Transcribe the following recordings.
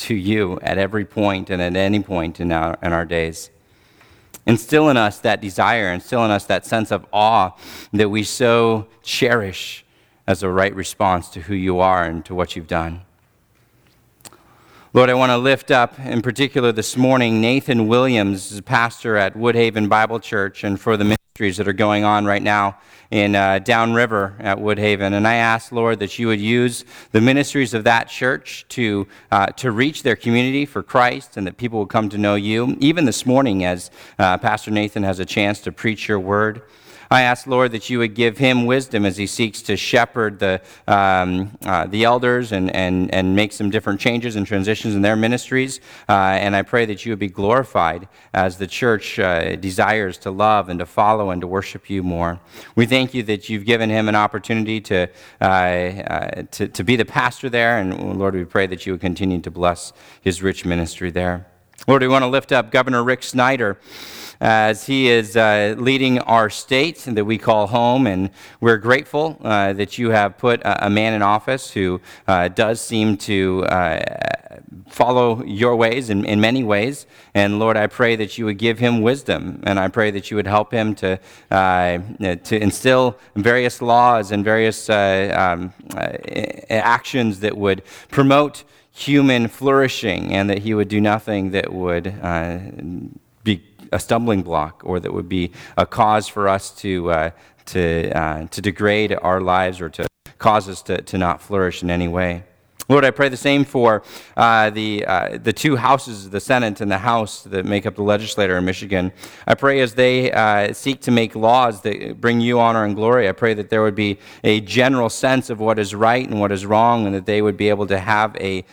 to you at every point and at any point in our days. Instill in us that desire, instill in us that sense of awe that we so cherish as a right response to who you are and to what you've done. Lord, I want to lift up, in particular this morning, Nathan Williams, pastor at Woodhaven Bible Church, and for the ministries that are going on right now in downriver at Woodhaven. And I ask, Lord, that you would use the ministries of that church to reach their community for Christ, and that people will come to know you. Even this morning, as Pastor Nathan has a chance to preach your word, I ask, Lord, that you would give him wisdom as he seeks to shepherd the elders and make some different changes and transitions in their ministries. And I pray that you would be glorified as the church desires to love and to follow and to worship you more. We thank you that you've given him an opportunity to be the pastor there. And Lord, we pray that you would continue to bless his rich ministry there. Lord, we want to lift up Governor Rick Snyder as he is leading our state that we call home, and we're grateful that you have put a man in office who does seem to follow your ways in many ways. And Lord, I pray that you would give him wisdom, and I pray that you would help him to instill various laws and various actions that would promote human flourishing, and that he would do nothing that would be a stumbling block or that would be a cause for us to degrade our lives or to cause us to not flourish in any way. Lord, I pray the same for the two houses, the Senate and the House that make up the legislature in Michigan. I pray as they seek to make laws that bring you honor and glory, I pray that there would be a general sense of what is right and what is wrong, and that they would be able to have a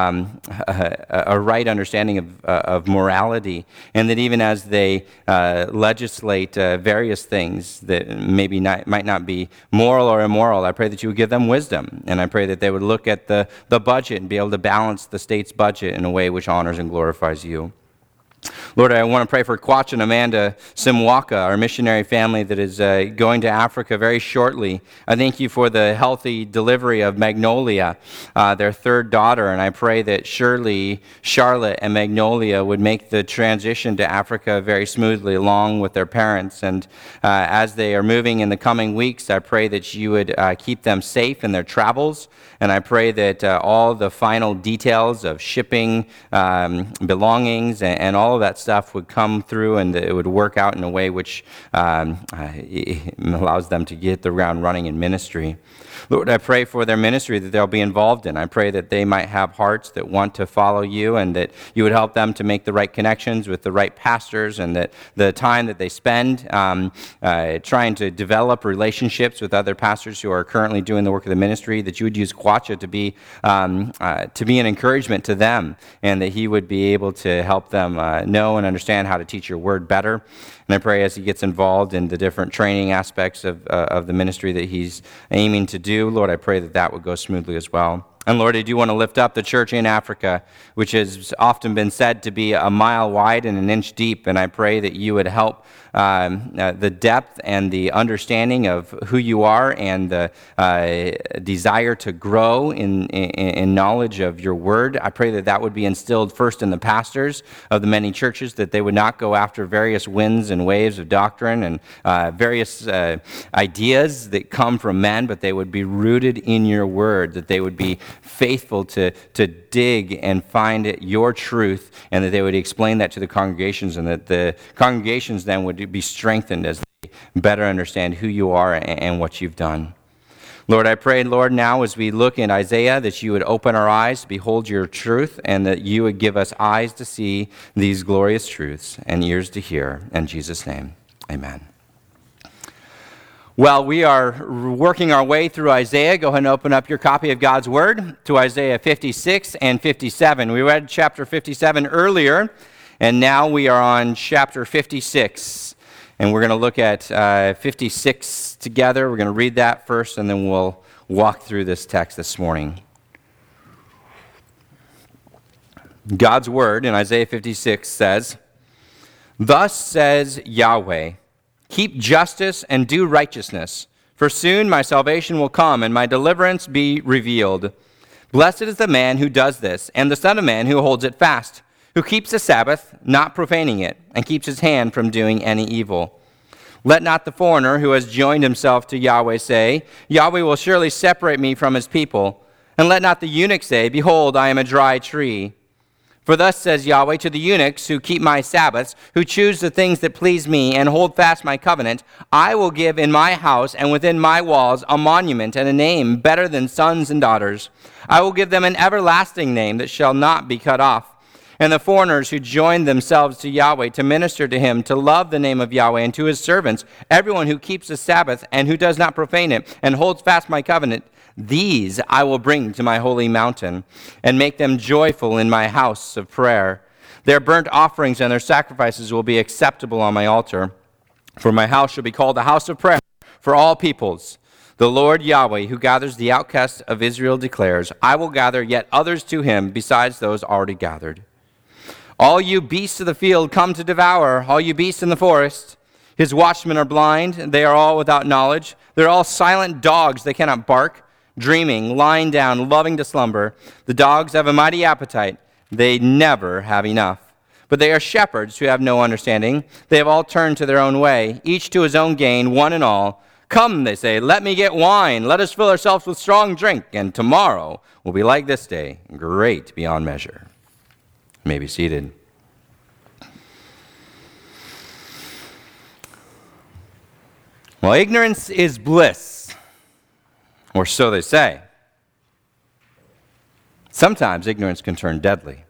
right understanding of morality, and that even as they legislate various things that maybe might not be moral or immoral, I pray that you would give them wisdom, and I pray that they would look at the budget and be able to balance the state's budget in a way which honors and glorifies you. Lord, I want to pray for Kwach and Amanda Simwaka, our missionary family that is going to Africa very shortly. I thank you for the healthy delivery of Magnolia, their third daughter, and I pray that surely Charlotte and Magnolia would make the transition to Africa very smoothly along with their parents. And as they are moving in the coming weeks, I pray that you would keep them safe in their travels, and I pray that all the final details of shipping belongings and all of that stuff would come through, and it would work out in a way which allows them to get the ground running in ministry. Lord, I pray for their ministry that they'll be involved in. I pray that they might have hearts that want to follow you, and that you would help them to make the right connections with the right pastors, and that the time that they spend trying to develop relationships with other pastors who are currently doing the work of the ministry, that you would use Kwacha to be an encouragement to them, and that he would be able to help them know and understand how to teach your word better. And I pray as he gets involved in the different training aspects of the ministry that he's aiming to do, Lord, I pray that would go smoothly as well. And Lord, I do want to lift up the church in Africa, which has often been said to be a mile wide and an inch deep, and I pray that you would help the depth and the understanding of who you are, and the desire to grow in knowledge of your word. I pray that would be instilled first in the pastors of the many churches, that they would not go after various winds and waves of doctrine and various ideas that come from men, but they would be rooted in your word, that they would be faithful to dig and find your truth, and that they would explain that to the congregations, and that the congregations then would be strengthened as they better understand who you are and what you've done. Lord, I pray, Lord, now as we look in Isaiah, that you would open our eyes to behold your truth, and that you would give us eyes to see these glorious truths and ears to hear. In Jesus' name, amen. Well, we are working our way through Isaiah. Go ahead and open up your copy of God's Word to Isaiah 56 and 57. We read chapter 57 earlier, and now we are on chapter 56. And we're going to look at 56 together. We're going to read that first, and then we'll walk through this text this morning. God's Word in Isaiah 56 says, "Thus says Yahweh, keep justice and do righteousness, for soon my salvation will come and my deliverance be revealed. Blessed is the man who does this, and the Son of Man who holds it fast, who keeps the Sabbath, not profaning it, and keeps his hand from doing any evil. Let not the foreigner who has joined himself to Yahweh say, Yahweh will surely separate me from his people. And let not the eunuch say, Behold, I am a dry tree. For thus says Yahweh to the eunuchs who keep my Sabbaths, who choose the things that please me, and hold fast my covenant, I will give in my house and within my walls a monument and a name better than sons and daughters. I will give them an everlasting name that shall not be cut off. And the foreigners who join themselves to Yahweh to minister to him, to love the name of Yahweh, and to his servants, everyone who keeps the Sabbath and who does not profane it, and holds fast my covenant, these I will bring to my holy mountain, and make them joyful in my house of prayer. Their burnt offerings and their sacrifices will be acceptable on my altar. For my house shall be called a house of prayer for all peoples. The Lord Yahweh, who gathers the outcasts of Israel, declares, I will gather yet others to him besides those already gathered. All you beasts of the field come to devour, all you beasts in the forest. His watchmen are blind, they are all without knowledge. They're all silent dogs, they cannot bark. Dreaming, lying down, loving to slumber. The dogs have a mighty appetite. They never have enough. But they are shepherds who have no understanding. They have all turned to their own way, each to his own gain, one and all. Come, they say, let me get wine. Let us fill ourselves with strong drink, and tomorrow will be like this day, great beyond measure. You may be seated. Well, ignorance is bliss. Or so they say. Sometimes ignorance can turn deadly.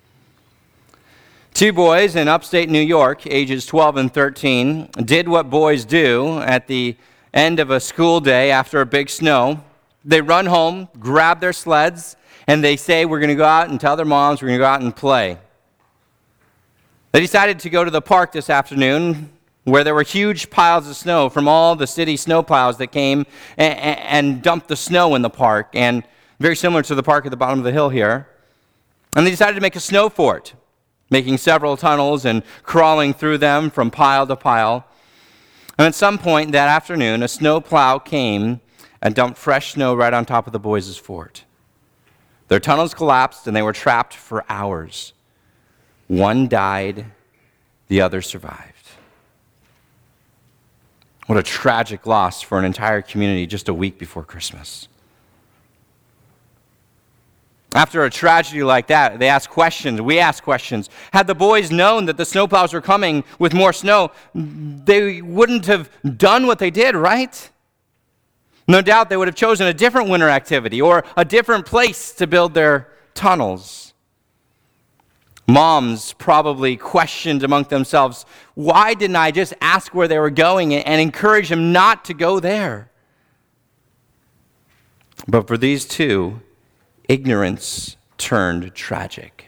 Two boys in upstate New York, ages 12 and 13, did what boys do at the end of a school day after a big snow. They run home, grab their sleds, and they say, we're going to go out and tell their moms we're going to go out and play. They decided to go to the park this afternoon, where there were huge piles of snow from all the city snowplows that came and dumped the snow in the park, and very similar to the park at the bottom of the hill here. And they decided to make a snow fort, making several tunnels and crawling through them from pile to pile. And at some point that afternoon, a snowplow came and dumped fresh snow right on top of the boys' fort. Their tunnels collapsed, and they were trapped for hours. One died, the other survived. What a tragic loss for an entire community just a week before Christmas. After a tragedy like that, they ask questions. We ask questions. Had the boys known that the snowplows were coming with more snow, they wouldn't have done what they did, right? No doubt they would have chosen a different winter activity or a different place to build their tunnels. Moms probably questioned among themselves, why didn't I just ask where they were going and encourage them not to go there? But for these two, ignorance turned tragic.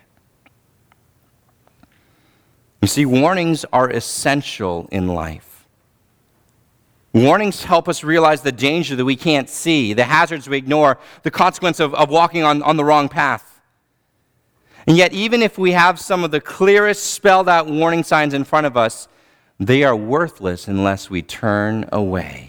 You see, warnings are essential in life. Warnings help us realize the danger that we can't see, the hazards we ignore, the consequence of walking on the wrong path. And yet, even if we have some of the clearest spelled out warning signs in front of us, they are worthless unless we turn away.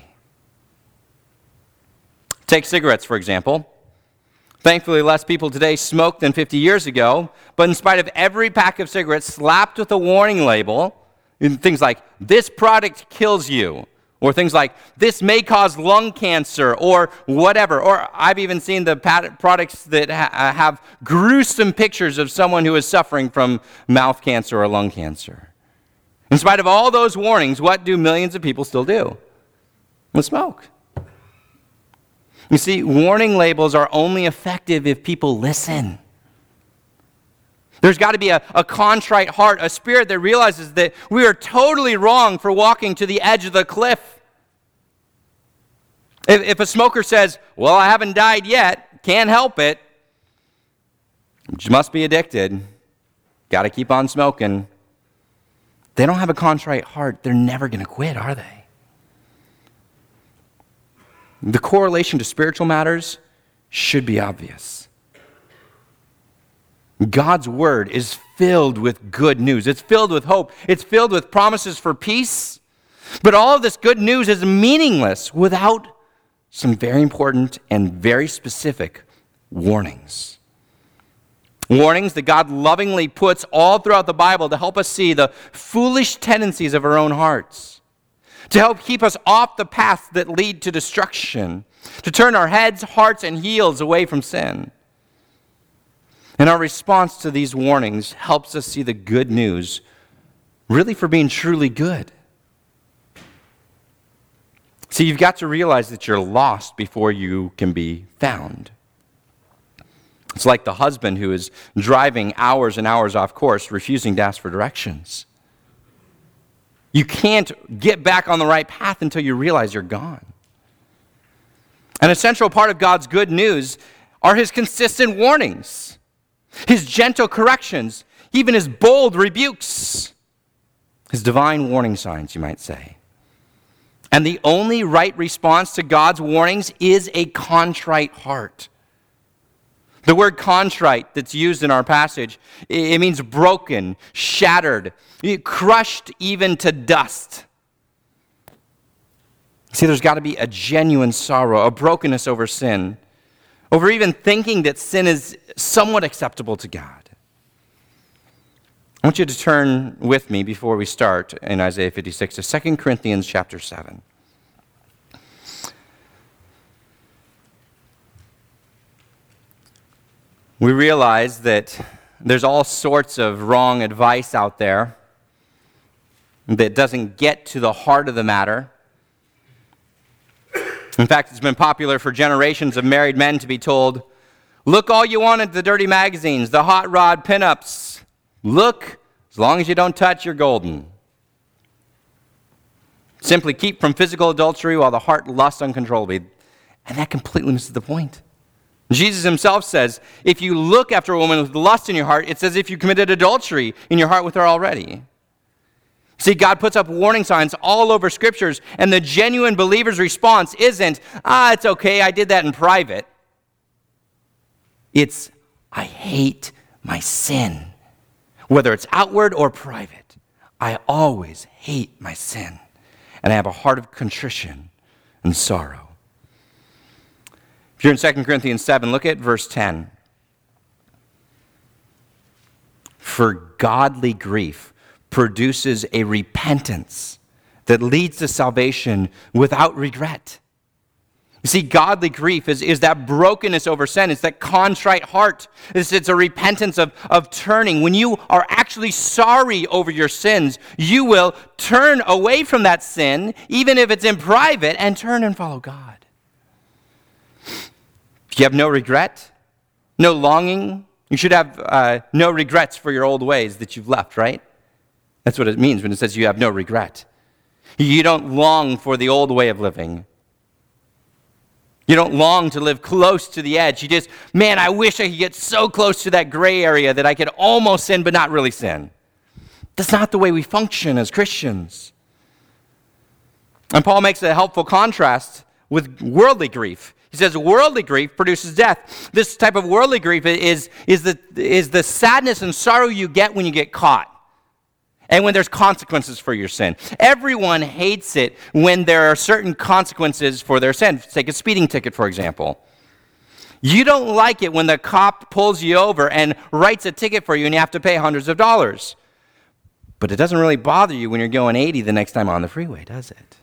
Take cigarettes, for example. Thankfully, less people today smoke than 50 years ago, but in spite of every pack of cigarettes slapped with a warning label, things like, this product kills you, or things like, this may cause lung cancer, or whatever. Or I've even seen the products that have gruesome pictures of someone who is suffering from mouth cancer or lung cancer. In spite of all those warnings, what do millions of people still do? Well, smoke. You see, warning labels are only effective if people listen. There's got to be a contrite heart, a spirit that realizes that we are totally wrong for walking to the edge of the cliff. If a smoker says, well, I haven't died yet, can't help it, must be addicted, got to keep on smoking. They don't have a contrite heart. They're never going to quit, are they? The correlation to spiritual matters should be obvious. God's word is filled with good news. It's filled with hope. It's filled with promises for peace. But all of this good news is meaningless without some very important and very specific warnings. Warnings that God lovingly puts all throughout the Bible to help us see the foolish tendencies of our own hearts, to help keep us off the paths that lead to destruction, to turn our heads, hearts, and heels away from sin. And our response to these warnings helps us see the good news really for being truly good. See, you've got to realize that you're lost before you can be found. It's like the husband who is driving hours and hours off course, refusing to ask for directions. You can't get back on the right path until you realize you're gone. An essential part of God's good news are his consistent warnings, his gentle corrections, even his bold rebukes, his divine warning signs, you might say. And the only right response to God's warnings is a contrite heart. The word contrite that's used in our passage, it means broken, shattered, crushed even to dust. See, there's got to be a genuine sorrow, a brokenness over sin, over even thinking that sin is somewhat acceptable to God. I want you to turn with me before we start in Isaiah 56 to 2 Corinthians chapter 7. We realize that there's all sorts of wrong advice out there that doesn't get to the heart of the matter. In fact, it's been popular for generations of married men to be told, look all you want at the dirty magazines, the hot rod pinups. Look, as long as you don't touch, you're golden. Simply keep from physical adultery while the heart lusts uncontrollably. And that completely misses the point. Jesus himself says, if you look after a woman with lust in your heart, it's as if you committed adultery in your heart with her already. See, God puts up warning signs all over scriptures, and the genuine believer's response isn't, it's okay, I did that in private. It's, I hate my sin. Whether it's outward or private, I always hate my sin. And I have a heart of contrition and sorrow. If you're in 2 Corinthians 7, look at verse 10. For godly grief produces a repentance that leads to salvation without regret. You see, godly grief is that brokenness over sin. It's that contrite heart. It's a repentance of turning. When you are actually sorry over your sins, you will turn away from that sin, even if it's in private, and turn and follow God. If you have no regret, no longing, you should have no regrets for your old ways that you've left, right? That's what it means when it says you have no regret. You don't long for the old way of living. You don't long to live close to the edge. You just, man, I wish I could get so close to that gray area that I could almost sin but not really sin. That's not the way we function as Christians. And Paul makes a helpful contrast with worldly grief. He says worldly grief produces death. This type of worldly grief is the sadness and sorrow you get when you get caught. And when there's consequences for your sin. Everyone hates it when there are certain consequences for their sin. Take a speeding ticket, for example. You don't like it when the cop pulls you over and writes a ticket for you and you have to pay hundreds of dollars. But it doesn't really bother you when you're going 80 the next time on the freeway, does it?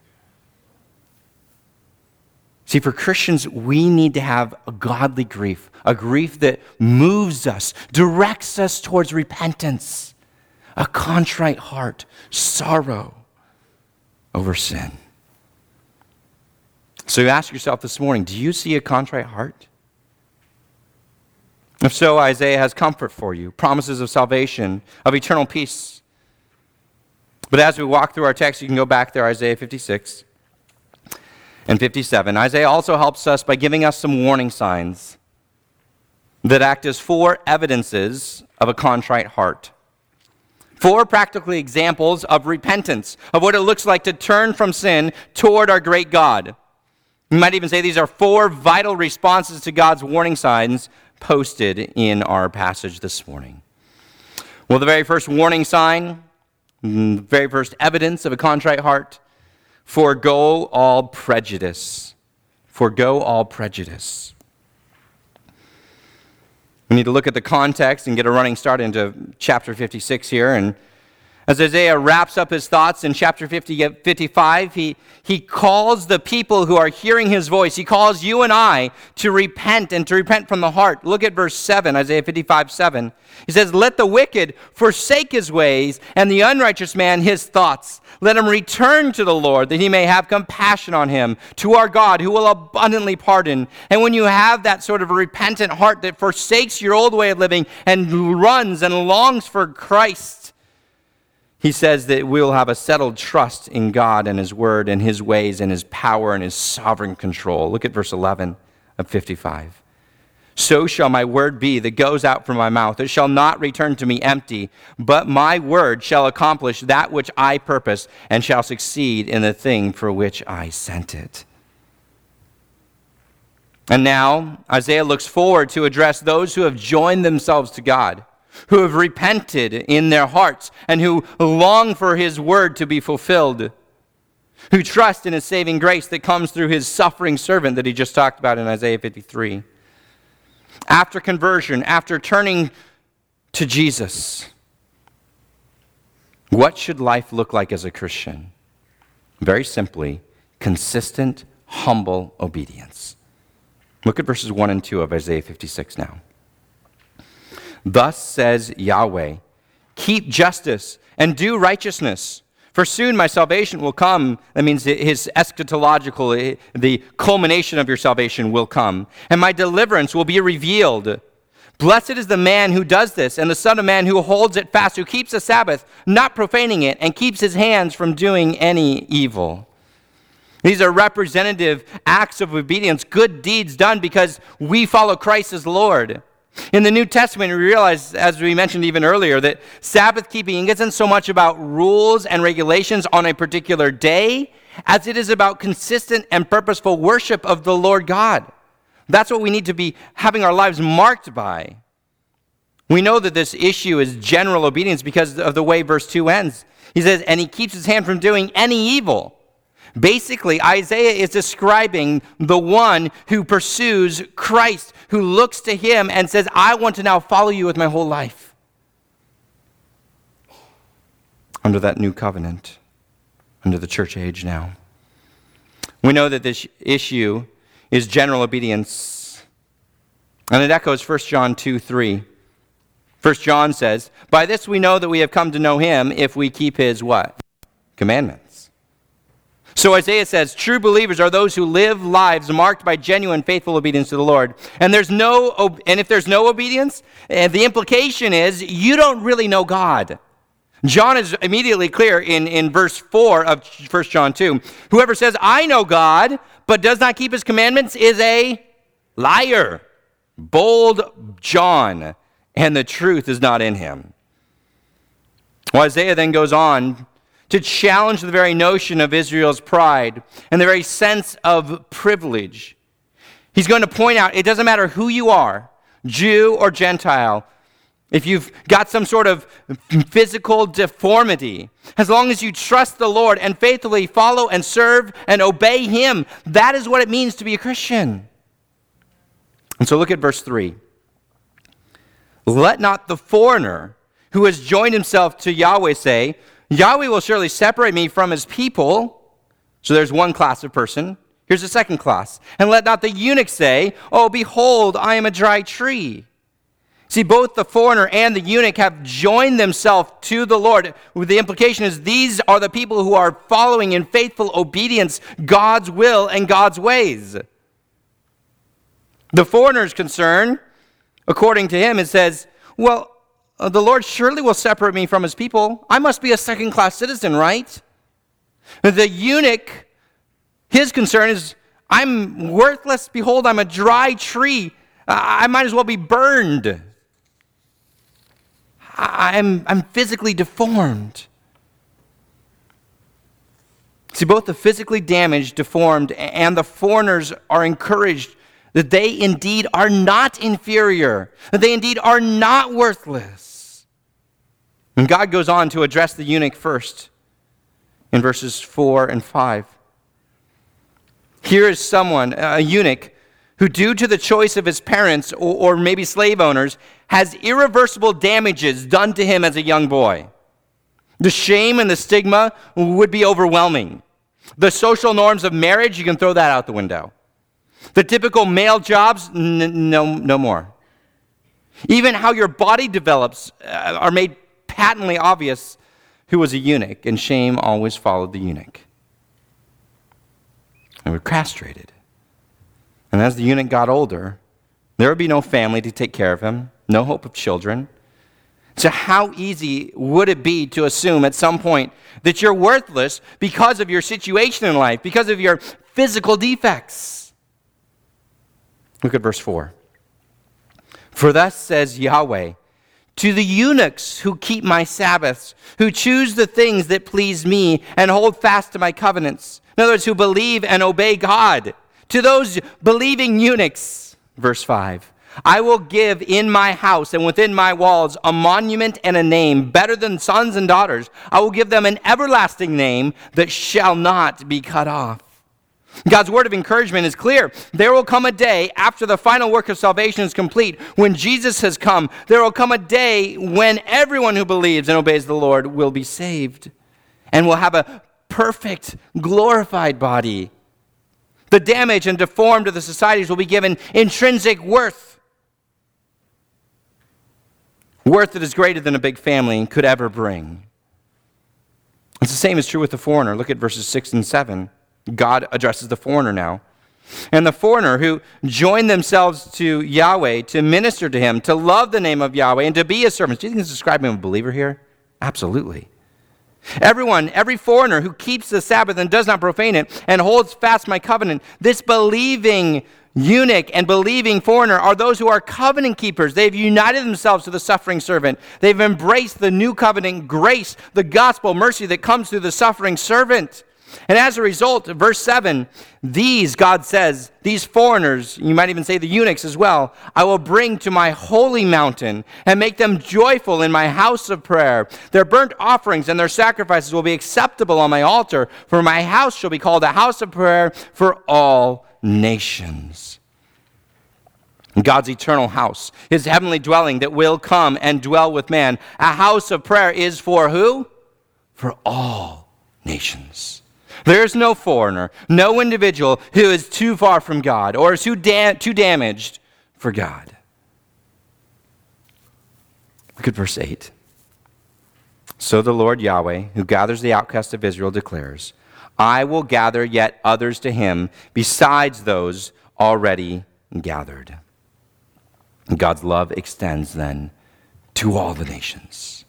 See, for Christians, we need to have a godly grief, a grief that moves us, directs us towards repentance. A contrite heart, sorrow over sin. So you ask yourself this morning, do you see a contrite heart? If so, Isaiah has comfort for you, promises of salvation, of eternal peace. But as we walk through our text, you can go back there, Isaiah 56 and 57. Isaiah also helps us by giving us some warning signs that act as 4 evidences of a contrite heart. 4 practical examples of repentance, of what it looks like to turn from sin toward our great God. You might even say these are 4 vital responses to God's warning signs posted in our passage this morning. Well, the very first warning sign, the very first evidence of a contrite heart, forego all prejudice. Forego all prejudice. We need to look at the context and get a running start into chapter 56 here. And as Isaiah wraps up his thoughts in chapter 55, he calls the people who are hearing his voice, he calls you and I to repent and to repent from the heart. Look at verse 7, Isaiah 55:7. He says, "Let the wicked forsake his ways, and the unrighteous man his thoughts. Let him return to the Lord, that he may have compassion on him, to our God, who will abundantly pardon." And when you have that sort of a repentant heart that forsakes your old way of living and runs and longs for Christ, he says that we will have a settled trust in God and his word and his ways and his power and his sovereign control. Look at verse 11 of 55. "So shall my word be that goes out from my mouth. It shall not return to me empty, but my word shall accomplish that which I purpose and shall succeed in the thing for which I sent it." And now Isaiah looks forward to address those who have joined themselves to God, who have repented in their hearts, and who long for his word to be fulfilled, who trust in his saving grace that comes through his suffering servant that he just talked about in Isaiah 53. After conversion, after turning to Jesus, what should life look like as a Christian? Very simply, consistent, humble obedience. Look at verses 1 and 2 of Isaiah 56 now. "Thus says Yahweh, keep justice and do righteousness, for soon my salvation will come." That means his eschatological, the culmination of your salvation will come. "And my deliverance will be revealed. Blessed is the man who does this, and the son of man who holds it fast, who keeps the Sabbath, not profaning it, and keeps his hands from doing any evil." These are representative acts of obedience, good deeds done because we follow Christ as Lord. In the New Testament, we realize, as we mentioned even earlier, that Sabbath keeping isn't so much about rules and regulations on a particular day as it is about consistent and purposeful worship of the Lord God. That's what we need to be having our lives marked by. We know that this issue is general obedience because of the way verse 2 ends. He says, "And he keeps his hand from doing any evil." Basically, Isaiah is describing the one who pursues Christ, who looks to him and says, "I want to now follow you with my whole life." Under that new covenant, under the church age now. We know that this issue is general obedience. And it echoes 1 John 2:3. 1 John says, "By this we know that we have come to know him if we keep his" what? Commandments. So Isaiah says, true believers are those who live lives marked by genuine, faithful obedience to the Lord. And if there's no obedience, the implication is you don't really know God. John is immediately clear in verse 4 of 1 John 2. "Whoever says, 'I know God,' but does not keep his commandments is a liar. Bold John, and the truth is not in him." Well, Isaiah then goes on to challenge the very notion of Israel's pride and the very sense of privilege. He's going to point out it doesn't matter who you are, Jew or Gentile, if you've got some sort of physical deformity, as long as you trust the Lord and faithfully follow and serve and obey him, that is what it means to be a Christian. And so look at verse 3. "Let not the foreigner who has joined himself to Yahweh say, 'Yahweh will surely separate me from his people.'" So there's one class of person. Here's the second class. "And let not the eunuch say, 'Oh, behold, I am a dry tree.'" See, both the foreigner and the eunuch have joined themselves to the Lord. The implication is these are the people who are following in faithful obedience God's will and God's ways. The foreigner's concern, according to him, it says, "Well, the Lord surely will separate me from his people. I must be a second-class citizen, right?" The eunuch, his concern is, "I'm worthless. Behold, I'm a dry tree. I might as well be burned. I'm physically deformed." See, both the physically damaged, deformed, and the foreigners are encouraged that they indeed are not inferior, that they indeed are not worthless. And God goes on to address the eunuch first in verses 4 and 5. Here is someone, a eunuch, who due to the choice of his parents or maybe slave owners has irreversible damages done to him as a young boy. The shame and the stigma would be overwhelming. The social norms of marriage, you can throw that out the window. The typical male jobs, no more. Even how your body develops are made patently obvious who was a eunuch, and shame always followed the eunuch. They were castrated. And as the eunuch got older, there would be no family to take care of him, no hope of children. So how easy would it be to assume at some point that you're worthless because of your situation in life, because of your physical defects? Look at verse 4. For thus says Yahweh, to the eunuchs who keep my Sabbaths, who choose the things that please me and hold fast to my covenants. In other words, who believe and obey God. To those believing eunuchs, verse 5, I will give in my house and within my walls a monument and a name better than sons and daughters. I will give them an everlasting name that shall not be cut off. God's word of encouragement is clear. There will come a day after the final work of salvation is complete, when Jesus has come. There will come a day when everyone who believes and obeys the Lord will be saved and will have a perfect, glorified body. The damaged and deformed of the societies will be given intrinsic worth. Worth that is greater than a big family could ever bring. It's the same is true with the foreigner. Look at verses 6 and 7. God addresses the foreigner now. And the foreigner who joined themselves to Yahweh to minister to him, to love the name of Yahweh, and to be his servants. Do you think it's describing a believer here? Absolutely. Every foreigner who keeps the Sabbath and does not profane it and holds fast my covenant, this believing eunuch and believing foreigner are those who are covenant keepers. They've united themselves to the suffering servant. They've embraced the new covenant grace, the gospel mercy that comes through the suffering servant. And as a result, verse 7, these, God says, these foreigners, you might even say the eunuchs as well, I will bring to my holy mountain and make them joyful in my house of prayer. Their burnt offerings and their sacrifices will be acceptable on my altar, for my house shall be called a house of prayer for all nations. God's eternal house, his heavenly dwelling that will come and dwell with man. A house of prayer is for who? For all nations. There is no foreigner, no individual who is too far from God or is too damaged for God. Look at verse 8. So the Lord Yahweh, who gathers the outcast of Israel, declares, I will gather yet others to him besides those already gathered. God's love extends then to all the nations.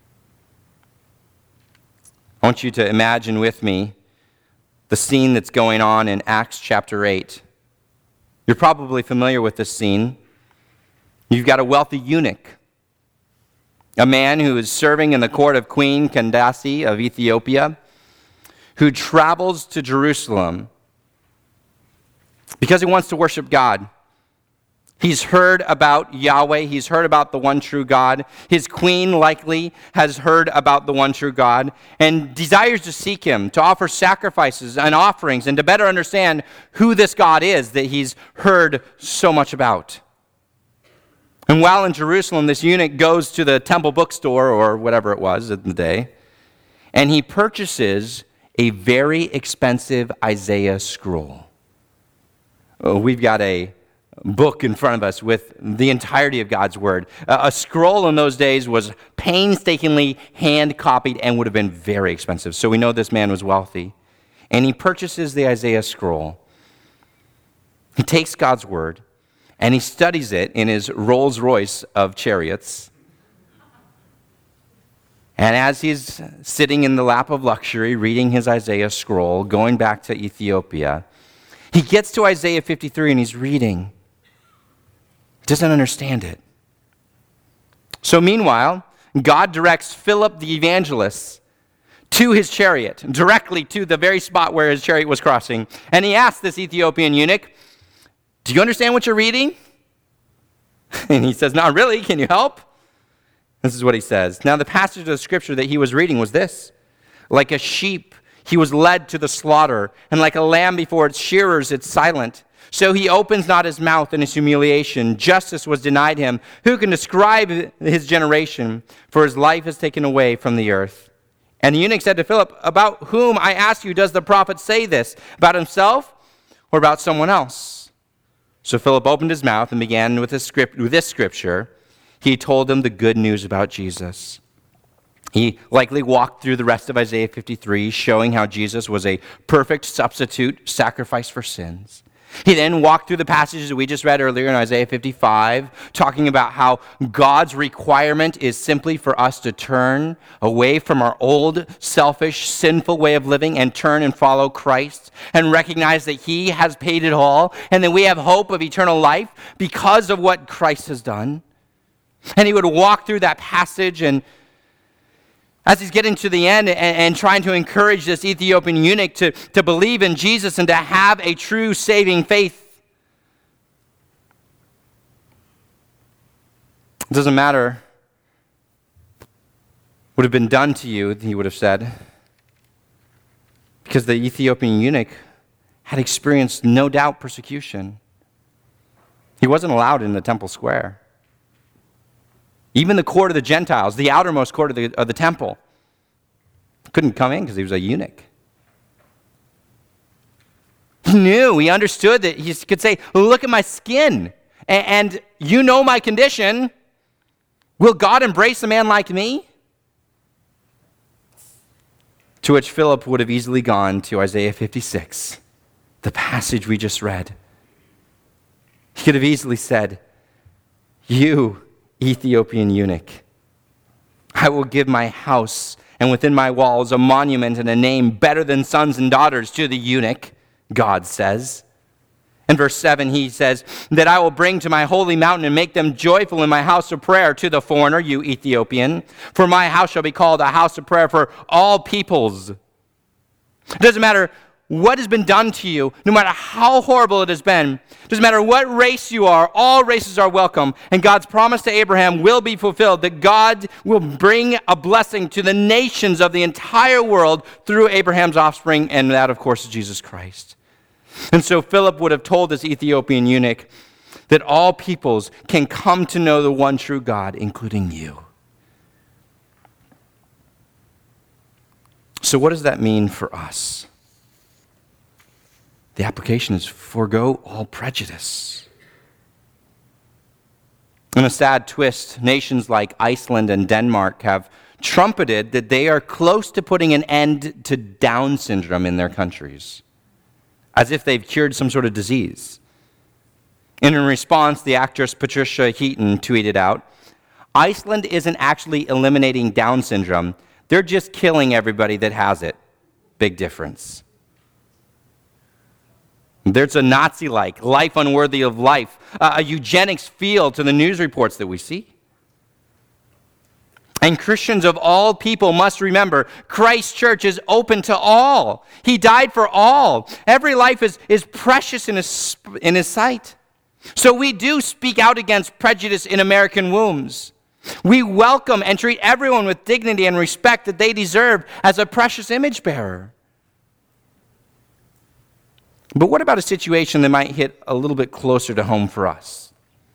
I want you to imagine with me the scene that's going on in Acts chapter 8. You're probably familiar with this scene. You've got a wealthy eunuch, a man who is serving in the court of Queen Candace of Ethiopia, who travels to Jerusalem because he wants to worship God. He's heard about Yahweh. He's heard about the one true God. His queen likely has heard about the one true God and desires to seek him, to offer sacrifices and offerings, and to better understand who this God is that he's heard so much about. And while in Jerusalem, this eunuch goes to the temple bookstore, or whatever it was in the day, and he purchases a very expensive Isaiah scroll. We've got a book in front of us with the entirety of God's word. A scroll in those days was painstakingly hand-copied and would have been very expensive. So we know this man was wealthy. And he purchases the Isaiah scroll. He takes God's word and he studies it in his Rolls Royce of chariots. And as he's sitting in the lap of luxury, reading his Isaiah scroll, going back to Ethiopia, he gets to Isaiah 53 and he's reading. Doesn't understand it. So meanwhile, God directs Philip the evangelist to his chariot, directly to the very spot where his chariot was crossing. And he asks this Ethiopian eunuch, do you understand what you're reading? And he says, not really. Can you help? This is what he says. Now the passage of the scripture that he was reading was this. Like a sheep, he was led to the slaughter, and like a lamb before its shearers, it's silent. So he opens not his mouth in his humiliation. Justice was denied him. Who can describe his generation? For his life is taken away from the earth. And the eunuch said to Philip, about whom, I ask you, does the prophet say this? About himself or about someone else? So Philip opened his mouth and began with this scripture. He told them the good news about Jesus. He likely walked through the rest of Isaiah 53, showing how Jesus was a perfect substitute sacrifice for sins. He then walked through the passages that we just read earlier in Isaiah 55, talking about how God's requirement is simply for us to turn away from our old, selfish, sinful way of living and turn and follow Christ and recognize that he has paid it all and that we have hope of eternal life because of what Christ has done. And he would walk through that passage, and as he's getting to the end and trying to encourage this Ethiopian eunuch to believe in Jesus and to have a true saving faith. It doesn't matter what would have been done to you, he would have said, because the Ethiopian eunuch had experienced no doubt persecution. He wasn't allowed in the temple square. Even the court of the Gentiles, the outermost court of the temple, couldn't come in because he was a eunuch. He understood that he could say, look at my skin, and you know my condition. Will God embrace a man like me? To which Philip would have easily gone to Isaiah 56, the passage we just read. He could have easily said, you, Ethiopian eunuch, I will give my house and within my walls a monument and a name better than sons and daughters to the eunuch, God says. In verse 7, he says, that I will bring to my holy mountain and make them joyful in my house of prayer to the foreigner, you Ethiopian. For my house shall be called a house of prayer for all peoples. It doesn't matter what has been done to you, no matter how horrible it has been, doesn't matter what race you are, all races are welcome. And God's promise to Abraham will be fulfilled, that God will bring a blessing to the nations of the entire world through Abraham's offspring, and that, of course, is Jesus Christ. And so Philip would have told this Ethiopian eunuch that all peoples can come to know the one true God, including you. So what does that mean for us? The application is forego all prejudice. In a sad twist, nations like Iceland and Denmark have trumpeted that they are close to putting an end to Down syndrome in their countries, as if they've cured some sort of disease. And in response, the actress Patricia Heaton tweeted out, Iceland isn't actually eliminating Down syndrome, they're just killing everybody that has it. Big difference. There's a Nazi-like, life unworthy of life, a eugenics feel to the news reports that we see. And Christians of all people must remember, Christ's church is open to all. He died for all. Every life is precious in his sight. So we do speak out against prejudice in American wombs. We welcome and treat everyone with dignity and respect that they deserve as a precious image bearer. But what about a situation that might hit a little bit closer to home for us?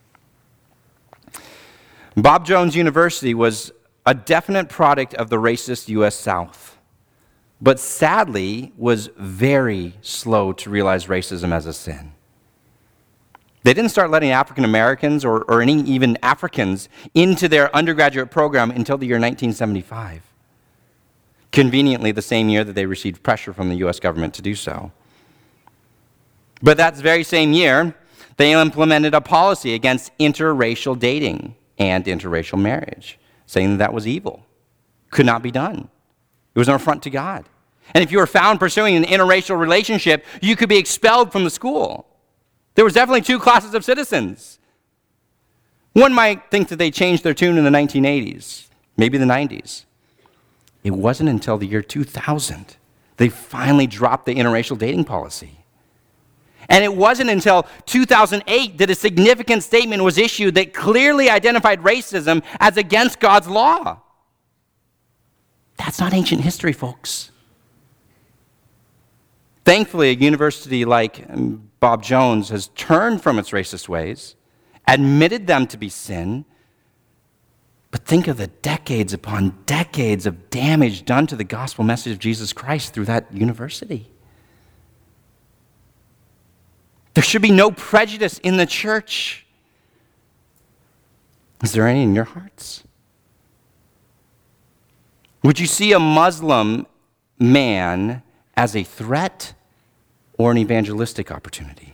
Bob Jones University was a definite product of the racist U.S. South, but sadly was very slow to realize racism as a sin. They didn't start letting African Americans or any even Africans into their undergraduate program until the year 1975. Conveniently, the same year that they received pressure from the U.S. government to do so. But that very same year, they implemented a policy against interracial dating and interracial marriage, saying that was evil, could not be done. It was an affront to God. And if you were found pursuing an interracial relationship, you could be expelled from the school. There was definitely two classes of citizens. One might think that they changed their tune in the 1980s, maybe the 90s. It wasn't until the year 2000 they finally dropped the interracial dating policy. And it wasn't until 2008 that a significant statement was issued that clearly identified racism as against God's law. That's not ancient history, folks. Thankfully, a university like Bob Jones has turned from its racist ways, admitted them to be sin, but think of the decades upon decades of damage done to the gospel message of Jesus Christ through that university. There should be no prejudice in the church. Is there any in your hearts? Would you see a Muslim man as a threat or an evangelistic opportunity?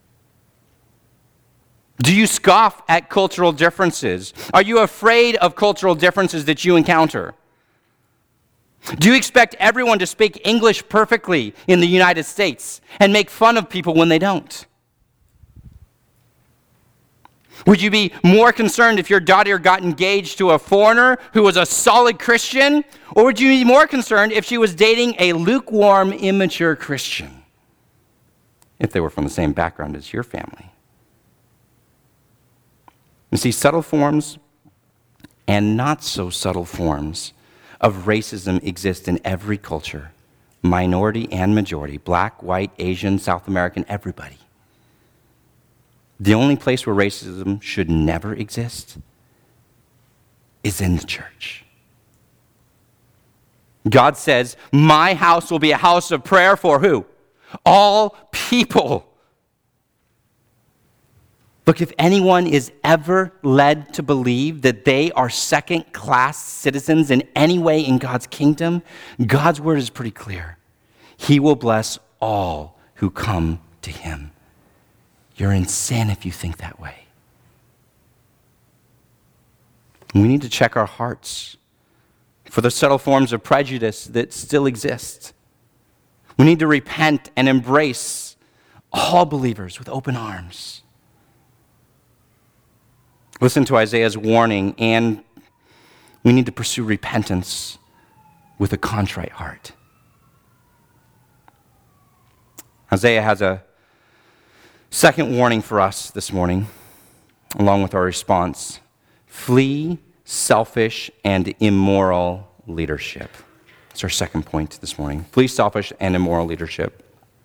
Do you scoff at cultural differences? Are you afraid of cultural differences that you encounter? Do you expect everyone to speak English perfectly in the United States and make fun of people when they don't? Would you be more concerned if your daughter got engaged to a foreigner who was a solid Christian? Or would you be more concerned if she was dating a lukewarm, immature Christian? If they were from the same background as your family. You see, subtle forms and not so subtle forms of racism exist in every culture, minority and majority, black, white, Asian, South American, everybody. The only place where racism should never exist is in the church. God says, my house will be a house of prayer for who? All people. Look, if anyone is ever led to believe that they are second-class citizens in any way in God's kingdom, God's word is pretty clear. He will bless all who come to him. You're in sin if you think that way. We need to check our hearts for the subtle forms of prejudice that still exist. We need to repent and embrace all believers with open arms. Listen to Isaiah's warning, and we need to pursue repentance with a contrite heart. Isaiah has a second warning for us this morning, along with our response. Flee selfish and immoral leadership. That's our second point this morning. Flee selfish and immoral leadership.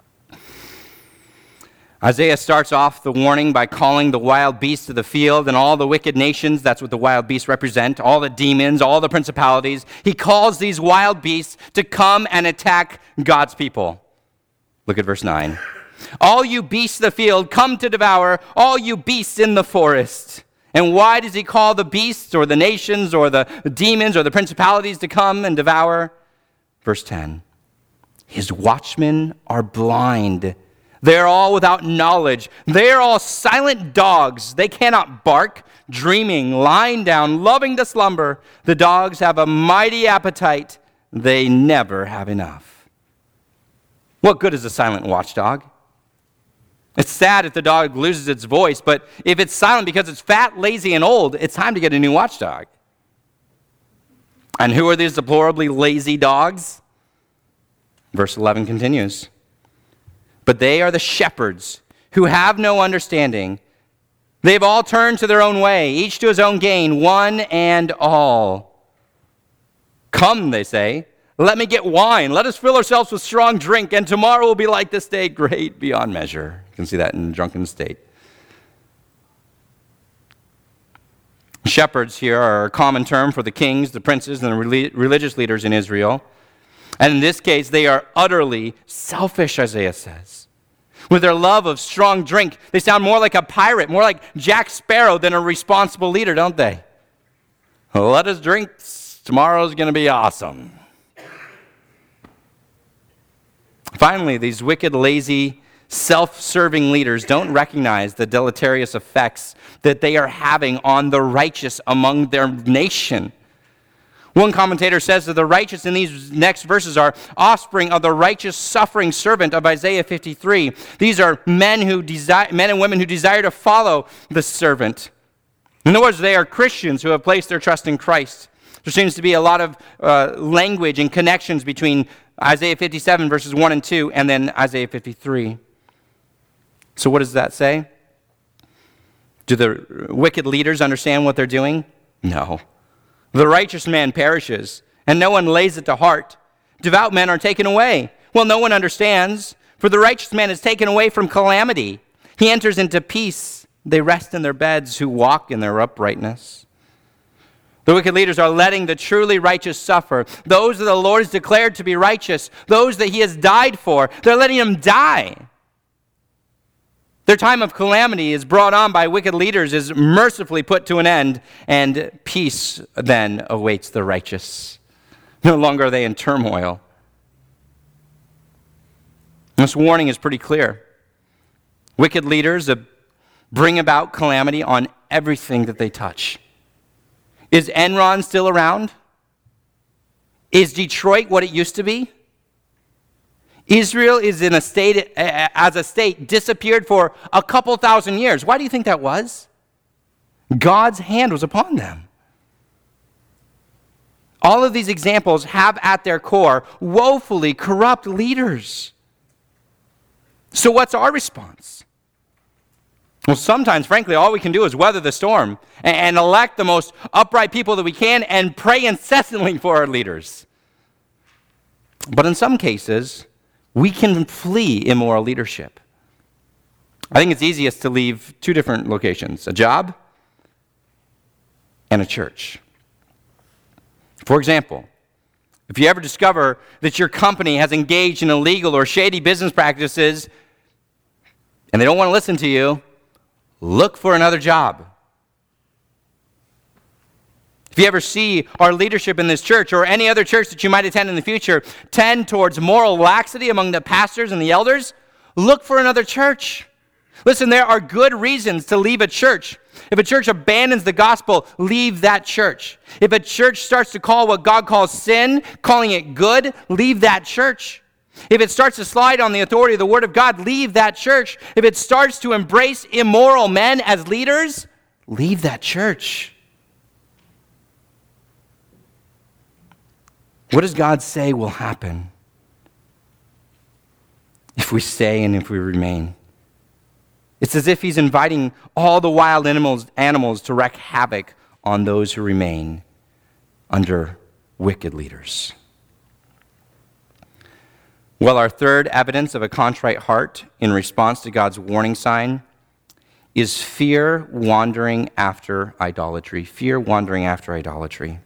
Isaiah starts off the warning by calling the wild beasts of the field and all the wicked nations, that's what the wild beasts represent, all the demons, all the principalities. He calls these wild beasts to come and attack God's people. Look at verse 9. All you beasts of the field, come to devour, all you beasts in the forest. And why does he call the beasts or the nations or the demons or the principalities to come and devour? Verse 10. His watchmen are blind. They're all without knowledge. They're all silent dogs. They cannot bark, dreaming, lying down, loving to slumber. The dogs have a mighty appetite. They never have enough. What good is a silent watchdog? It's sad if the dog loses its voice, but if it's silent because it's fat, lazy, and old, it's time to get a new watchdog. And who are these deplorably lazy dogs? Verse 11 continues. But they are the shepherds who have no understanding. They've all turned to their own way, each to his own gain, one and all. Come, they say, let me get wine. Let us fill ourselves with strong drink, and tomorrow will be like this day, great beyond measure. You can see that in drunken state. Shepherds here are a common term for the kings, the princes, and the religious leaders in Israel. And in this case, they are utterly selfish, Isaiah says. With their love of strong drink, they sound more like a pirate, more like Jack Sparrow than a responsible leader, don't they? Let us drink. Tomorrow's going to be awesome. Finally, these wicked, lazy, self-serving leaders don't recognize the deleterious effects that they are having on the righteous among their nation. One commentator says that the righteous in these next verses are offspring of the righteous suffering servant of Isaiah 53. These are men and women who desire to follow the servant. In other words, they are Christians who have placed their trust in Christ. There seems to be a lot of language and connections between Isaiah 57 verses 1 and 2 and then Isaiah 53. So what does that say? Do the wicked leaders understand what they're doing? No. The righteous man perishes, and no one lays it to heart. Devout men are taken away. Well, no one understands, For the righteous man is taken away from calamity. He enters into peace. They rest in their beds who walk in their uprightness. The wicked leaders are letting the truly righteous suffer. Those that the Lord has declared to be righteous, those that he has died for, they're letting them die. Their time of calamity is brought on by wicked leaders, is mercifully put to an end, and peace then awaits the righteous. No longer are they in turmoil. This warning is pretty clear. Wicked leaders bring about calamity on everything that they touch. Is Enron still around? Is Detroit what it used to be? Israel is in a state, as a state, disappeared for a couple thousand years. Why do you think that was? God's hand was upon them. All of these examples have at their core woefully corrupt leaders. So what's our response? Well, sometimes, frankly, all we can do is weather the storm and elect the most upright people that we can and pray incessantly for our leaders. But in some cases, we can flee immoral leadership. I think it's easiest to leave two different locations, a job and a church. For example, if you ever discover that your company has engaged in illegal or shady business practices and they don't want to listen to you, look for another job. If you ever see our leadership in this church or any other church that you might attend in the future tend towards moral laxity among the pastors and the elders, look for another church. Listen, there are good reasons to leave a church. If a church abandons the gospel, leave that church. If a church starts to call what God calls sin, calling it good, leave that church. If it starts to slide on the authority of the Word of God, leave that church. If it starts to embrace immoral men as leaders, leave that church. What does God say will happen if we stay and if we remain? It's as if he's inviting all the wild animals to wreak havoc on those who remain under wicked leaders. Well, our third evidence of a contrite heart in response to God's warning sign is fear wandering after idolatry. Fear wandering after idolatry.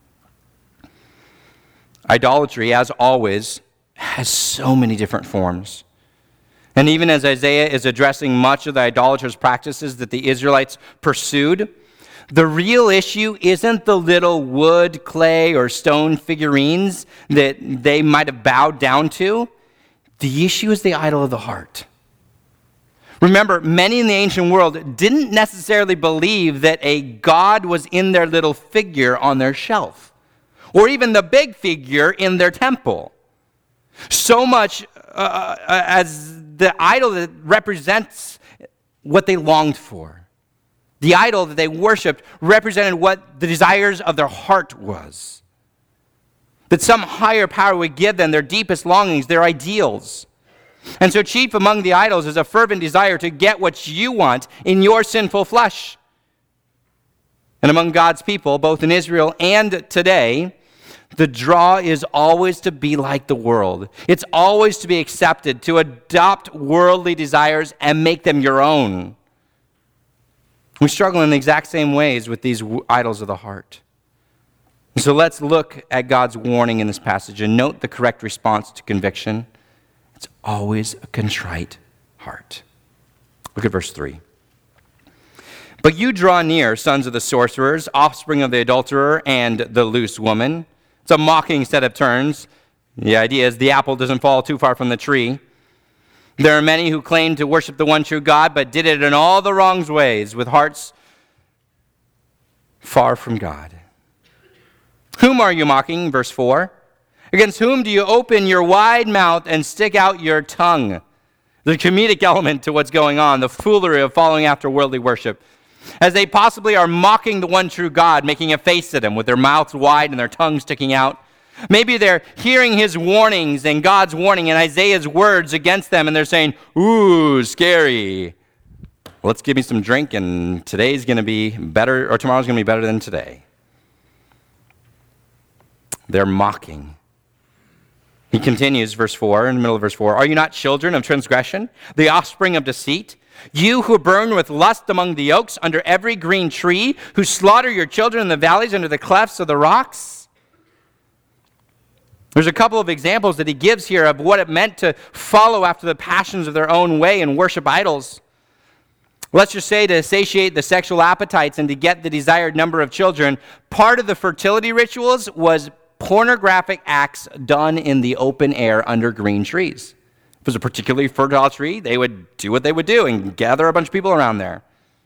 Idolatry, as always, has so many different forms. And even as Isaiah is addressing much of the idolatrous practices that the Israelites pursued, the real issue isn't the little wood, clay, or stone figurines that they might have bowed down to. The issue is the idol of the heart. Remember, many in the ancient world didn't necessarily believe that a god was in their little figure on their shelf, or even the big figure in their temple. So much as the idol that represents what they longed for. The idol that they worshipped represented what the desires of their heart was. That some higher power would give them their deepest longings, their ideals. And so chief among the idols is a fervent desire to get what you want in your sinful flesh. And among God's people, both in Israel and today, the draw is always to be like the world. It's always to be accepted, to adopt worldly desires and make them your own. We struggle in the exact same ways with these idols of the heart. So let's look at God's warning in this passage and note the correct response to conviction. It's always a contrite heart. Look at verse 3. But you draw near, sons of the sorcerers, offspring of the adulterer and the loose woman. It's a mocking set of terms. The idea is the apple doesn't fall too far from the tree. There are many who claim to worship the one true God, but did it in all the wrong ways, with hearts far from God. Whom are you mocking? Verse 4. Against whom do you open your wide mouth and stick out your tongue? The comedic element to what's going on, the foolery of following after worldly worship. As they possibly are mocking the one true God, making a face at him with their mouths wide and their tongues sticking out. Maybe they're hearing his warnings and God's warning and Isaiah's words against them, and they're saying, ooh, scary. Let's give me some drink, and today's going to be better, or tomorrow's going to be better than today. They're mocking. He continues, verse 4, in the middle of verse 4, are you not children of transgression, the offspring of deceit? You who burn with lust among the oaks under every green tree, who slaughter your children in the valleys under the clefts of the rocks? There's a couple of examples that he gives here of what it meant to follow after the passions of their own way and worship idols. Let's just say to satiate the sexual appetites and to get the desired number of children, part of the fertility rituals was pornographic acts done in the open air under green trees. If it was a particularly fertile tree, they would do what they would do and gather a bunch of people around there.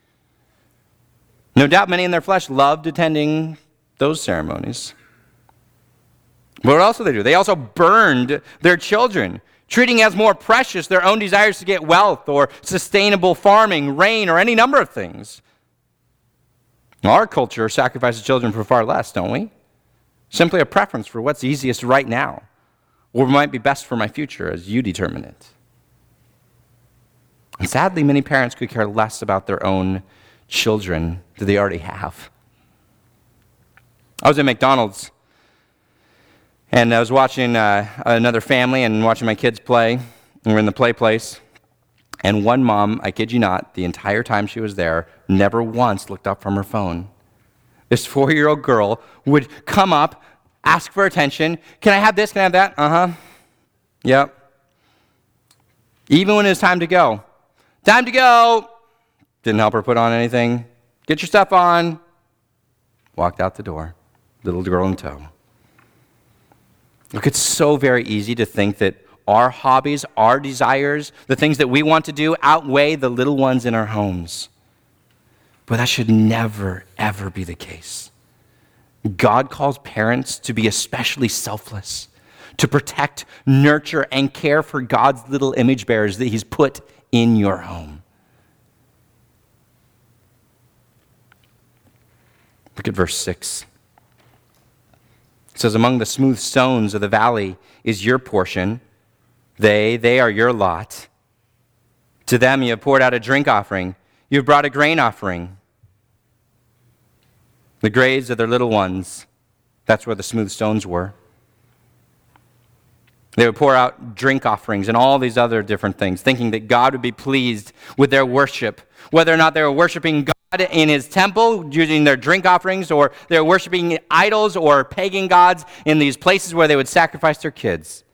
No doubt many in their flesh loved attending those ceremonies. But what else did they do? They also burned their children, treating as more precious their own desires to get wealth or sustainable farming, rain, or any number of things. Our culture sacrifices children for far less, don't we? Simply a preference for what's easiest right now, or might be best for my future as you determine it. And sadly, many parents could care less about their own children that they already have. I was at McDonald's, and I was watching another family and watching my kids play. And we're in the play place. And one mom, I kid you not, the entire time she was there, never once looked up from her phone. This 4-year-old girl would come up, ask for attention. Can I have this? Can I have that? Uh-huh. Yep. Even when it was time to go. Time to go! Didn't help her put on anything. Get your stuff on. Walked out the door. Little girl in tow. Look, it's so very easy to think that our hobbies, our desires, the things that we want to do outweigh the little ones in our homes. But that should never, ever be the case. God calls parents to be especially selfless, to protect, nurture, and care for God's little image bearers that He's put in your home. Look at verse 6. It says, among the smooth stones of the valley is your portion. They are your lot. To them you have poured out a drink offering. You have brought a grain offering. The graves of their little ones, that's where the smooth stones were. They would pour out drink offerings and all these other different things, thinking that God would be pleased with their worship, whether or not they were worshiping God in His temple using their drink offerings, or they were worshiping idols or pagan gods in these places where they would sacrifice their kids.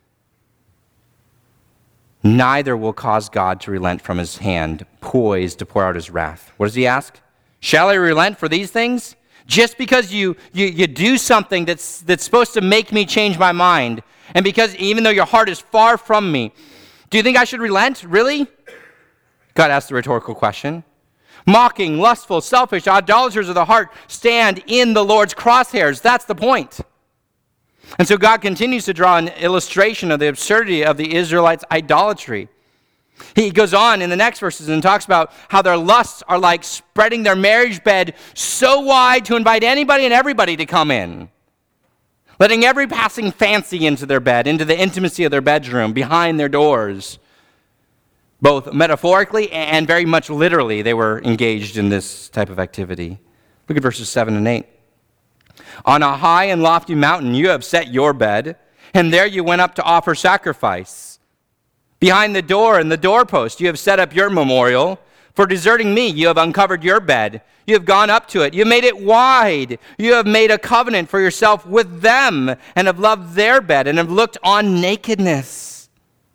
Neither will cause God to relent from His hand, poised to pour out His wrath. What does He ask? Shall I relent for these things? Just because you do something that's supposed to make me change my mind, and because even though your heart is far from me, do you think I should relent? Really? God asked the rhetorical question. Mocking, lustful, selfish, idolaters of the heart stand in the Lord's crosshairs. That's the point. And so God continues to draw an illustration of the absurdity of the Israelites' idolatry. He goes on in the next verses and talks about how their lusts are like spreading their marriage bed so wide to invite anybody and everybody to come in. Letting every passing fancy into their bed, into the intimacy of their bedroom, behind their doors. Both metaphorically and very much literally, they were engaged in this type of activity. Look at verses 7 and 8. On a high and lofty mountain you have set your bed, and there you went up to offer sacrifice. Behind the door and the doorpost you have set up your memorial. For deserting me you have uncovered your bed. You have gone up to it. You have made it wide. You have made a covenant for yourself with them, and have loved their bed, and have looked on nakedness.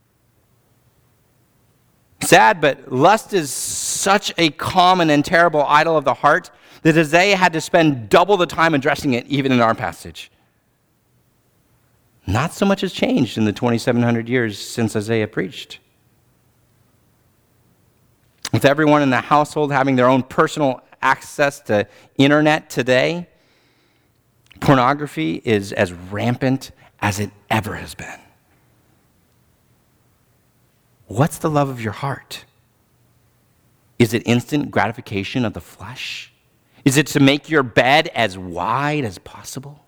Sad, but lust is such a common and terrible idol of the heart that Isaiah had to spend double the time addressing it, even in our passage. Not so much has changed in the 2,700 years since Isaiah preached. With everyone in the household having their own personal access to internet today, pornography is as rampant as it ever has been. What's the love of your heart? Is it instant gratification of the flesh? Is it to make your bed as wide as possible?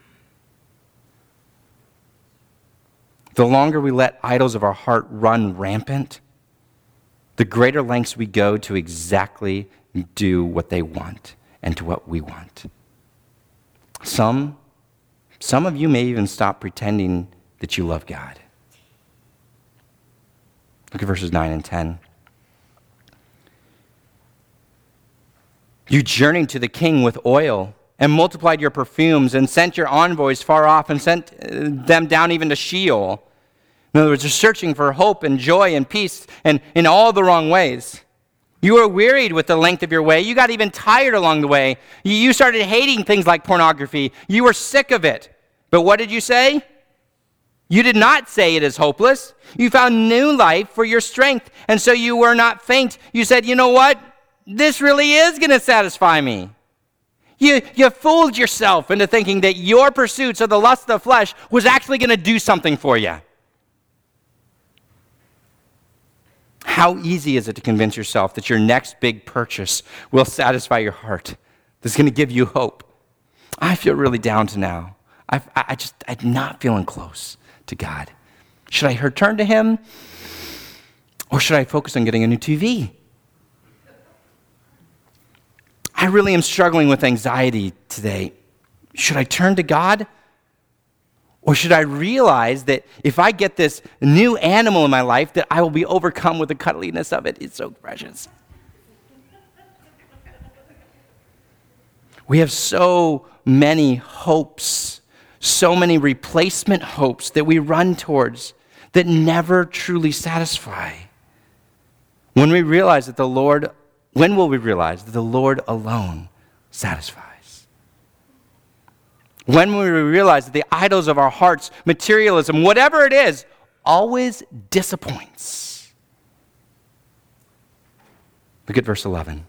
The longer we let idols of our heart run rampant, the greater lengths we go to exactly do what they want and to what we want. Some of you may even stop pretending that you love God. Look at verses 9 and 10. You journeyed to the king with oil and multiplied your perfumes and sent your envoys far off and sent them down even to Sheol. In other words, you're searching for hope and joy and peace and in all the wrong ways. You were wearied with the length of your way. You got even tired along the way. You started hating things like pornography. You were sick of it. But what did you say? You did not say it is hopeless. You found new life for your strength, and so you were not faint. You said, you know what? This really is going to satisfy me. You fooled yourself into thinking that your pursuits of the lust of the flesh was actually going to do something for you. How easy is it to convince yourself that your next big purchase will satisfy your heart? That's going to give you hope. I feel really down to now. I'm not feeling close to God. Should I turn to him? Or should I focus on getting a new TV? I really am struggling with anxiety today. Should I turn to God? Or should I realize that if I get this new animal in my life, that I will be overcome with the cuddliness of it? It's so precious. We have so many hopes, so many replacement hopes that we run towards that never truly satisfy. When will we realize that the Lord alone satisfies? When will we realize that the idols of our hearts, materialism, whatever it is, always disappoints? Look at verse 11.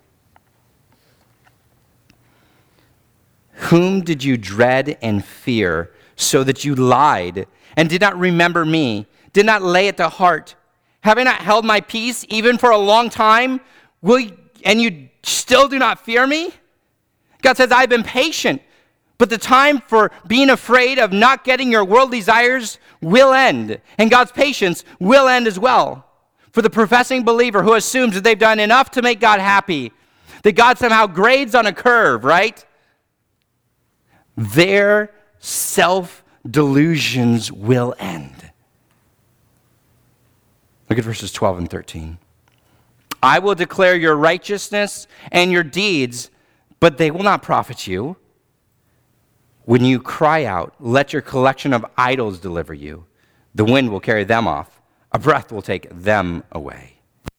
Whom did you dread and fear, so that you lied and did not remember me, did not lay it to heart? Have I not held my peace even for a long time? And you still do not fear me? God says, I've been patient, but the time for being afraid of not getting your worldly desires will end, and God's patience will end as well. For the professing believer who assumes that they've done enough to make God happy, that God somehow grades on a curve, right? Their self-delusions will end. Look at verses 12 and 13. I will declare your righteousness and your deeds, but they will not profit you. When you cry out, let your collection of idols deliver you. The wind will carry them off. A breath will take them away.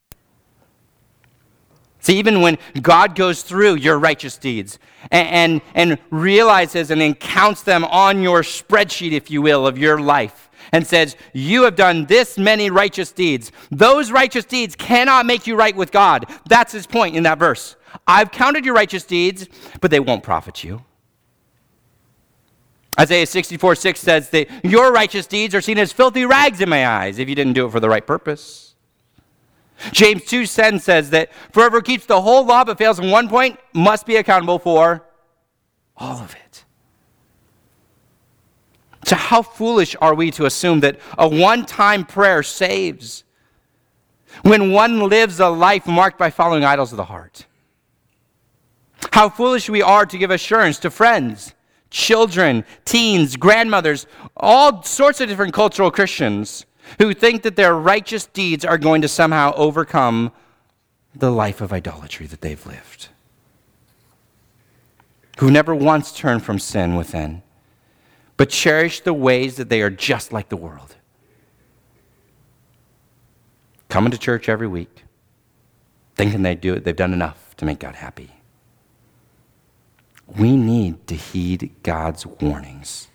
See, even when God goes through your righteous deeds and realizes and counts them on your spreadsheet, if you will, of your life, and says, you have done this many righteous deeds, those righteous deeds cannot make you right with God. That's his point in that verse. I've counted your righteous deeds, but they won't profit you. Isaiah 64:6 says that your righteous deeds are seen as filthy rags in my eyes if you didn't do it for the right purpose. James 2:10 says that whoever keeps the whole law but fails in one point must be accountable for all of it. So how foolish are we to assume that a one-time prayer saves when one lives a life marked by following idols of the heart? How foolish we are to give assurance to friends, children, teens, grandmothers, all sorts of different cultural Christians who think that their righteous deeds are going to somehow overcome the life of idolatry that they've lived. Who never once turned from sin within, but cherish the ways that they are just like the world. Coming to church every week, thinking they've done enough to make God happy. We need to heed God's warnings.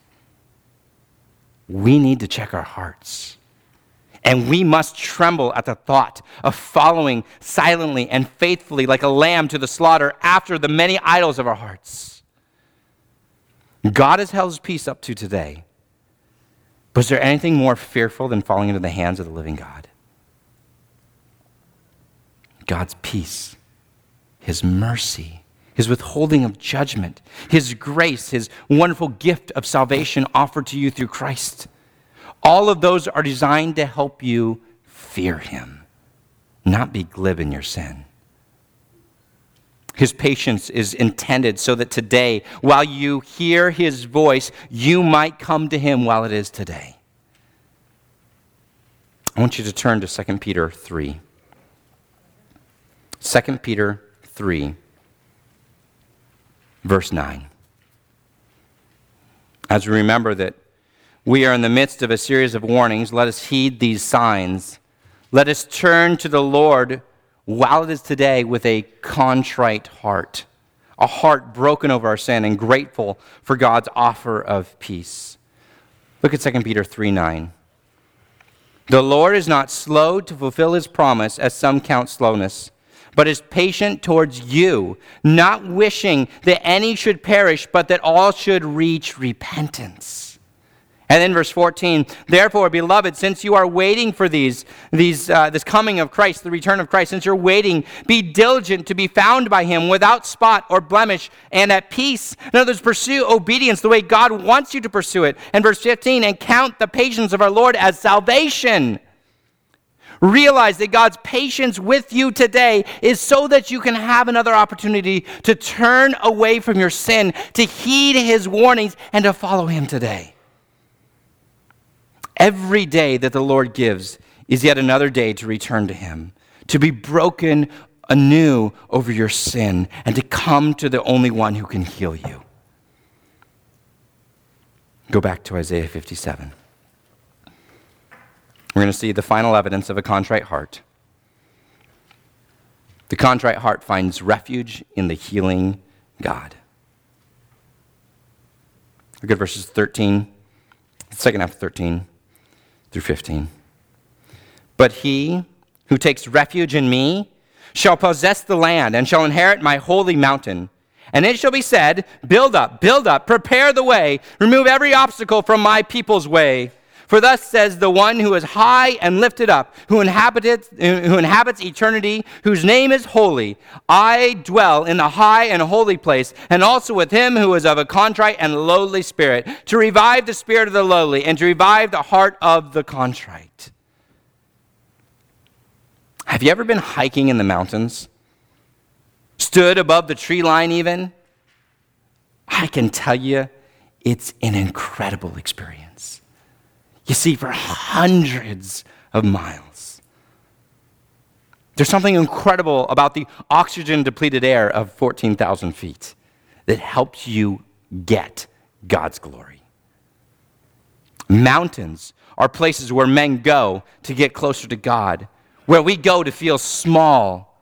We need to check our hearts. And we must tremble at the thought of following silently and faithfully like a lamb to the slaughter after the many idols of our hearts. God has held his peace up to today. But is there anything more fearful than falling into the hands of the living God? God's peace, his mercy, his withholding of judgment, his grace, his wonderful gift of salvation offered to you through Christ. All of those are designed to help you fear him, not be glib in your sin. His patience is intended so that today, while you hear his voice, you might come to him while it is today. I want you to turn to 2 Peter 3. 2 Peter 3, verse 9. As we remember that we are in the midst of a series of warnings, let us heed these signs. Let us turn to the Lord while it is today with a contrite heart, a heart broken over our sin and grateful for God's offer of peace. Look at 2 Peter 3:9. The Lord is not slow to fulfill his promise, as some count slowness, but is patient towards you, not wishing that any should perish, but that all should reach repentance. And then verse 14, therefore, beloved, since you are waiting for this coming of Christ, the return of Christ, since you're waiting, be diligent to be found by him without spot or blemish and at peace. In other words, pursue obedience the way God wants you to pursue it. And verse 15, and count the patience of our Lord as salvation. Realize that God's patience with you today is so that you can have another opportunity to turn away from your sin, to heed his warnings, and to follow him today. Every day that the Lord gives is yet another day to return to him, to be broken anew over your sin, and to come to the only one who can heal you. Go back to Isaiah 57. We're going to see the final evidence of a contrite heart. The contrite heart finds refuge in the healing God. Look at verses 13, second half of 13 through 15. But he who takes refuge in me shall possess the land and shall inherit my holy mountain. And it shall be said, build up, prepare the way, remove every obstacle from my people's way. For thus says the one who is high and lifted up, who inhabits eternity, whose name is holy. I dwell in the high and holy place, and also with him who is of a contrite and lowly spirit, to revive the spirit of the lowly, and to revive the heart of the contrite. Have you ever been hiking in the mountains? Stood above the tree line even? I can tell you, it's an incredible experience. You see, for hundreds of miles. There's something incredible about the oxygen-depleted air of 14,000 feet that helps you get God's glory. Mountains are places where men go to get closer to God, where we go to feel small